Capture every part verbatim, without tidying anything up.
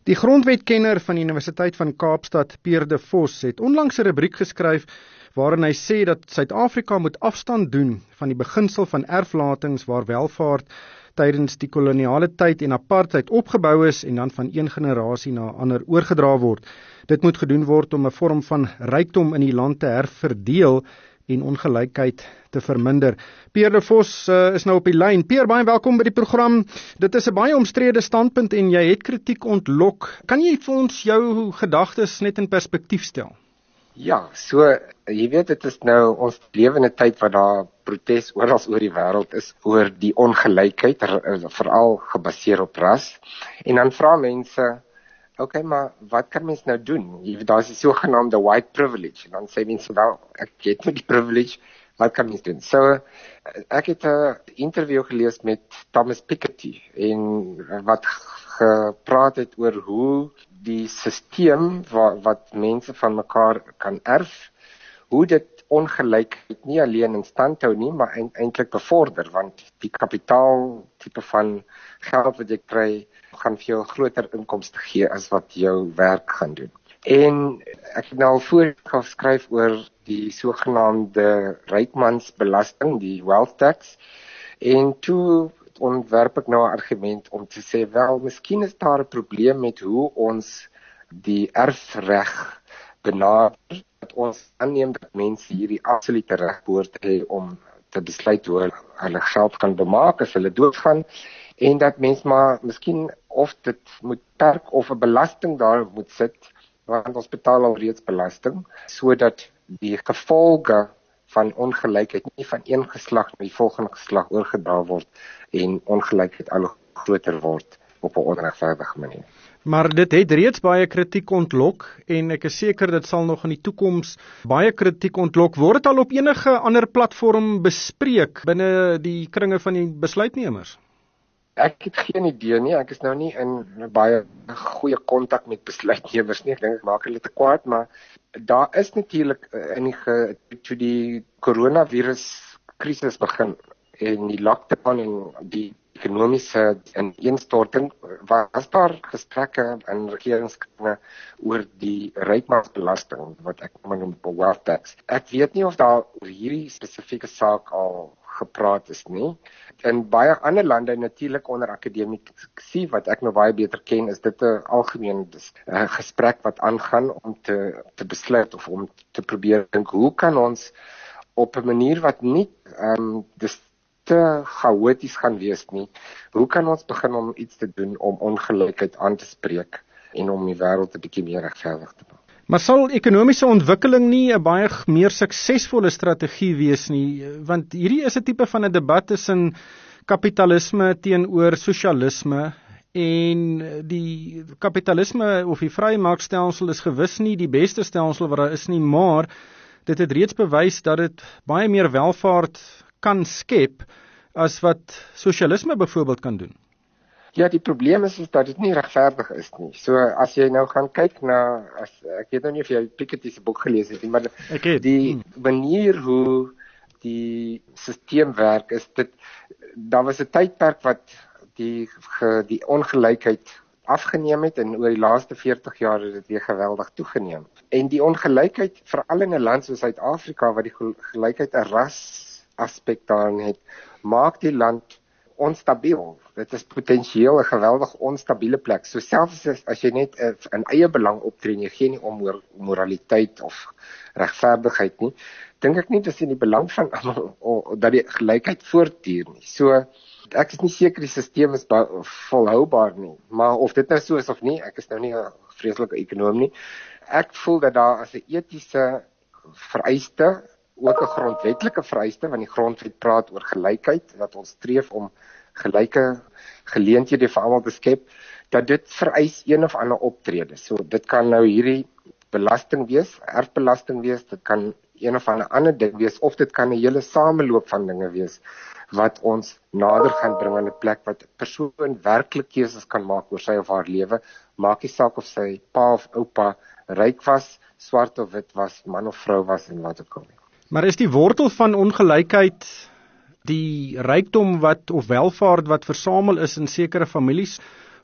Die grondwetkenner van die Universiteit van Kaapstad, Pierre de Vos, het onlangs 'n rubriek geskryf waarin hy sê dat Suid-Afrika moet afstand doen van die beginsel van erflatings waar welvaart tydens die koloniale tyd en apartheid opgebou is en dan van een generasie na ander oorgedra word. Dit moet gedoen word om 'n vorm van rykdom in die land te herverdeel en ongelykheid te verminder. Pierre de Vos uh, is nou op die lyn. Pierre, baie welkom by die program. Dit is 'n baie omstrede standpunt en jy het kritiek ontlok. Kan jy vir ons jou gedagtes net in perspektief stel? Ja, so, jy weet, dit is nou ons lewende tyd wat daar protes oral oor die wêreld is oor die ongelykheid, veral gebaseer op ras. En dan vra mense, okay, maar wat kan mens nou doen? Daar is die sogenaamde white privilege. En dan sê mense, wel, ek het nie die privilege, wat kan mens doen? So, ek het 'n interview gelees met Thomas Piketty en wat gepraat het oor hoe die stelsel wat, wat mense van mekaar kan erf, hoe dit ongelykheid nie alleen in stand hou nie, maar eintlik bevorder, want die kapitaal tipe van geld wat jy kry, gaan vir jou groter inkomste gee as wat jou werk gaan doen. En ek het nou al voor geskryf oor die sogenaamde rykmansbelasting, die wealth tax, en toe ontwerp ek nou 'n argument om te sê, wel, miskien is daar 'n probleem met hoe ons die erfreg benader, dat ons aanneem dat mense hierdie absolute reg behoort te hê om te besluit hoe hulle geld kan bemaak as hulle doodgaan, en dat mens maar miskien of dit moet perk of 'n belasting daar moet sit, want ons betaal al reeds belasting, sodat die gevolge van ongelykheid nie van een geslag na die volgende geslag oorgedra word en ongelykheid al groter word op 'n onregverdige manier. Maar dit het reeds baie kritiek ontlok en ek is seker dit sal nog in die toekoms baie kritiek ontlok. Word dit al op enige ander platform bespreek binne die kringe van die besluitnemers? Ek het geen idee nie, ek is nou nie in baie goeie kontak met besluitnemers nie, ek dink ek maak hulle te kwaad, maar daar is natuurlik in die, toe die coronavirus krisis begin en die lockdown en die ekonomiese ineenstorting, was daar gesprekke in regeringskringe oor die rykmansbelasting, wat ek noem wealth tax. Ek weet nie of daar oor hierdie spesifieke saak al gepraat is nie. In baie ander lande, natuurlik onder akademiesie, wat ek nou baie beter ken, is dit 'n algemeen uh, gesprek wat aangaan om te, te besluit of om te probeer dink, hoe kan ons op 'n manier wat nie um, dis te chaoties gaan wees nie, hoe kan ons begin om iets te doen om ongelykheid aan te spreek en om die wêreld 'n bietjie meer regverdig te maak. Maar sal ekonomiese ontwikkeling nie 'n baie meer suksesvolle strategie wees nie, want hierdie is 'n tipe van 'n debat tussen kapitalisme teenoor sosialisme, en die kapitalisme of die vrymarkstelsel is gewis nie die beste stelsel wat daar is nie, maar dit het reeds bewys dat dit baie meer welvaart kan skep as wat sosialisme byvoorbeeld kan doen. Ja, die probleem is, is dat dit nie regverdig is nie. So as jy nou gaan kyk na, as, ek weet nou nie of jy Piketty se boek gelees het nie, maar die hmm. manier hoe die stelsel werk is dit, daar was 'n tydperk wat die, die ongelykheid afgeneem het en oor die laaste veertig jaar het dit weer geweldig toegeneem. En die ongelykheid, veral in 'n land soos Suid-Afrika, wat die gelykheid 'n ras aspek daarin het, maak die land onstabiel. Dit is potensieel 'n geweldig onstabiele plek. So selfs as, as jy net in eie belang optree en jy gee nie om moraliteit of regverdigheid nie, dink ek nie dis in die belang van almal dat die gelykheid voortduur nie. So ek is nie seker die stelsel is volhoubaar nie, maar of dit nou so is of nie, ek is nou nie 'n vreeslike ekonom nie. Ek voel dat daar as 'n etiese vereiste, ook 'n grondwetlike vereiste, want die grondwet praat oor gelykheid, dat ons streef om gelyke geleenthede vir almal te skep, dat dit vereis een of ander optrede. So dit kan nou hierdie belasting wees, erfbelasting wees, dit kan een of ander ander ding wees, of dit kan 'n hele sameloop van dinge wees, wat ons nader gaan bring aan 'n plek wat 'n persoon werklik keuses kan maak oor sy of haar lewe, maak nie saak of sy pa of oupa ryk was, swart of wit was, man of vrou was en wat ook al nie. Maar is die wortel van ongelykheid die rykdom wat of welvaart wat versamel is in sekere families,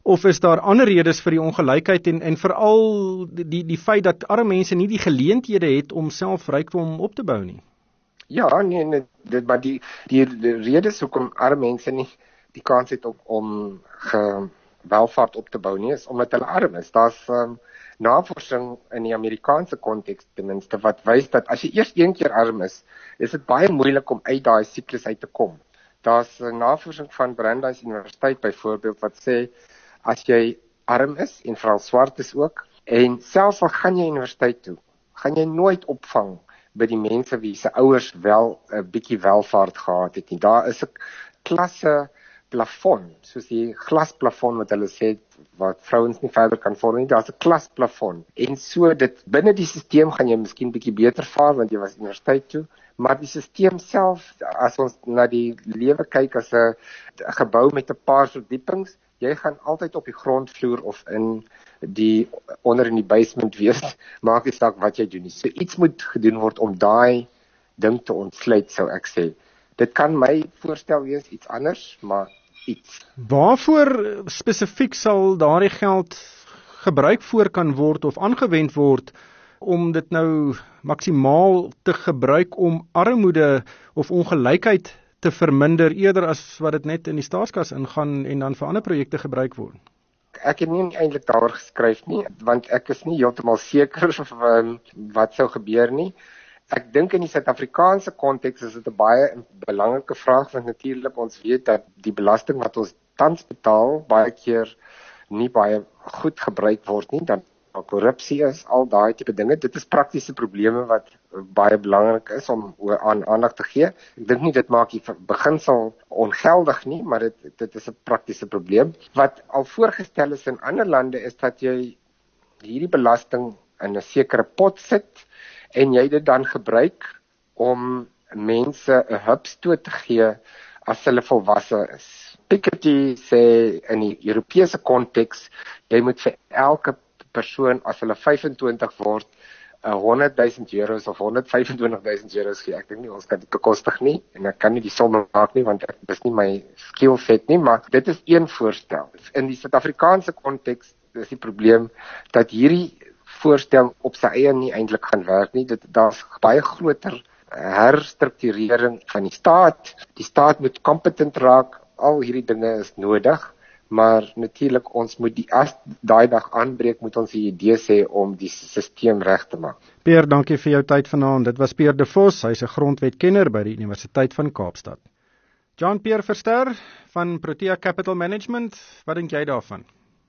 of is daar ander redes vir die ongelykheid en en veral die die feit dat arme mense nie die geleenthede het om self rykdom op te bou nie? Ja, nee, nee dit maar die die, die redes hoekom arme mense nie die kans het om om ge, welvaart op te bou nie, is omdat hulle arm is. Daar's um, navorsing in die Amerikaanse konteks ten minste wat wys dat as jy eers een keer arm is, is dit baie moeilik om uit daai siklus uit te kom. Daar's 'n navorsing van Brandeis Universiteit byvoorbeeld wat sê as jy arm is en veral swart is ook en selfs al gaan jy universiteit toe, gaan jy nooit opvang by die mense wie se ouers wel 'n bietjie welvaart gehad het nie. Daar is 'n klasse plafon, soos die glasplafon wat hulle sê wat vrouens nie verder kan vorm nie. Daar's 'n klasplafon. En so dit binne die stelsel gaan jy miskien bietjie beter vaar want jy was universiteit toe, maar die stelsel self, as ons na die lewe kyk as 'n gebou met 'n paar verdiepings, jy gaan altyd op die grondvloer of in die onder in die basement wees, maak nie saak wat jy doen nie. So iets moet gedoen word om daai ding te ontsluit, sou ek sê. Dit kan my voorstel wees iets anders, maar iets. Waarvoor spesifiek sal daardie geld gebruik voor kan word of aangewend word om dit nou maksimaal te gebruik om armoede of ongelykheid te verminder eerder as wat dit net in die staatskas ingaan en dan vir ander projekte gebruik word? Ek het nie eintlik daaroor geskryf nie, want ek is nie heeltemal seker of um, wat sou gebeur nie. Ek dink in die Suid-Afrikaanse konteks is dit 'n baie belangrike vraag, want natuurlik ons weet dat die belasting wat ons tans betaal baie keer nie baie goed gebruik word nie, dat korrupsie is, al daai tipe dinge. Dit is praktiese probleme wat baie belangrik is om aan aandag te gee. Ek dink nie dit maak die beginsel ongeldig nie, maar dit dit is 'n praktiese probleem. Wat al voorgestel is in ander lande is dat jy hierdie belasting in 'n sekere pot sit en jy dit dan gebruik om mense 'n hupstoot te gee as hulle volwasse is. Piketty sê in die Europese konteks, jy moet vir elke persoon as hulle vyf en twintig word, honderd duisend euros of honderd vyf en twintig duisend euros gee. Ek dink nie ons kan dit bekostig nie en ek kan nie die somme maak nie want ek is nie my skill set nie, maar dit is een voorstel. In die Suid-Afrikaanse konteks is die probleem dat hierdie voorstel op sy eie nie eintlik gaan werk nie. Dit daar's baie groter herstrukturering van die staat. Die staat moet kompetent raak. Al hierdie dinge is nodig, maar natuurlik ons moet die as daai dag aanbreek, moet ons die idee sê om die stelsel reg te maak. Pierre, dankie vir jou tyd vanaand. Dit was Pierre de Vos, hy's 'n grondwetkenner by die Universiteit van Kaapstad. Jean-Pierre Verster van Protea Capital Management, wat dink jy daarvan?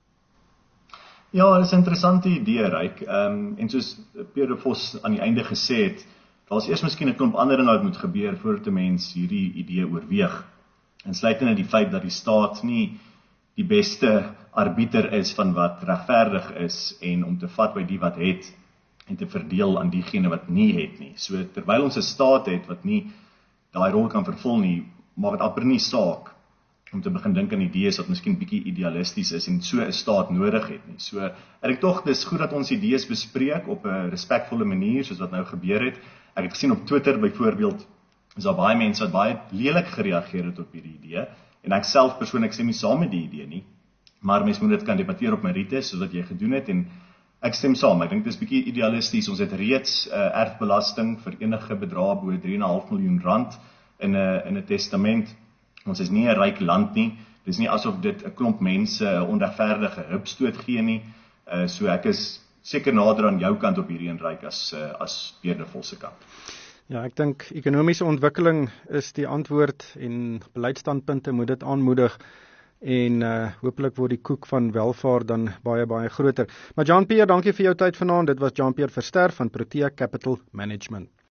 Ja, dit is 'n interessante idee, Ryk. Ehm um, en soos Pierre de Vos aan die einde gesê het, daar's eers miskien 'n klomp ander dinge wat moet gebeur voordat 'n mens hierdie idee oorweeg. Insluitend in die feit dat die staat nie die beste arbiter is van wat regverdig is en om te vat by die wat het en te verdeel aan diegene wat nie het nie. So terwyl ons 'n staat het wat nie daai rol kan vervul nie, maak dit amper nie saak om te begin dink aan idees wat miskien bietjie idealisties is en so 'n staat nodig het nie. So ek dink tog dis goed dat ons idees bespreek op 'n respekvolle manier soos wat nou gebeur het. Ek het gesien op Twitter byvoorbeeld is daar baie mense wat baie lelik gereageer het op hierdie idee. En ek self persoonlik stem nie saam met die idee nie, maar mens moet dit kan debatteer op merites soos wat jy gedoen het en ek stem saam. Ek dink dit is bietjie idealisties. Ons het reeds uh, erfbelasting vir enige bedrag bo drie komma vyf miljoen rand in 'n in 'n testament. Ons is nie 'n ryk land nie. Dis nie asof dit 'n klomp mense 'n onregverdige hupstoot gee nie. Uh, so ek is seker nader aan jou kant op hierdie en ryk as uh, as Pierre de Vos se kant. Ja, ek dink ekonomiese ontwikkeling is die antwoord en beleidsstandpunte moet dit aanmoedig en uh, hopelik word die koek van welvaart dan baie baie groter. Maar Jean-Pierre, dankie vir jou tyd vanaand. Dit was Jean-Pierre Verster van Protea Capital Management.